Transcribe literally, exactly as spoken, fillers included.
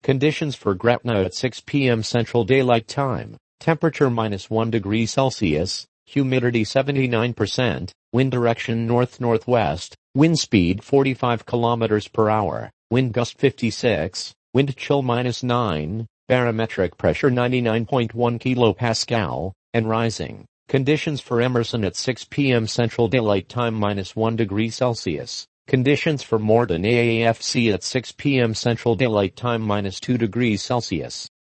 Conditions for Gretna at six p m Central Daylight Time. Temperature minus one degree Celsius. Humidity seventy-nine percent. Wind direction north-northwest. Wind speed forty-five kilometers per hour. Wind gust fifty-six. Wind chill minus nine. Barometric pressure ninety-nine point one kilopascal, and rising. Conditions for Emerson at six p m Central Daylight Time minus one degree Celsius. Conditions for Morden A A F C at six p m Central Daylight Time minus two degrees Celsius.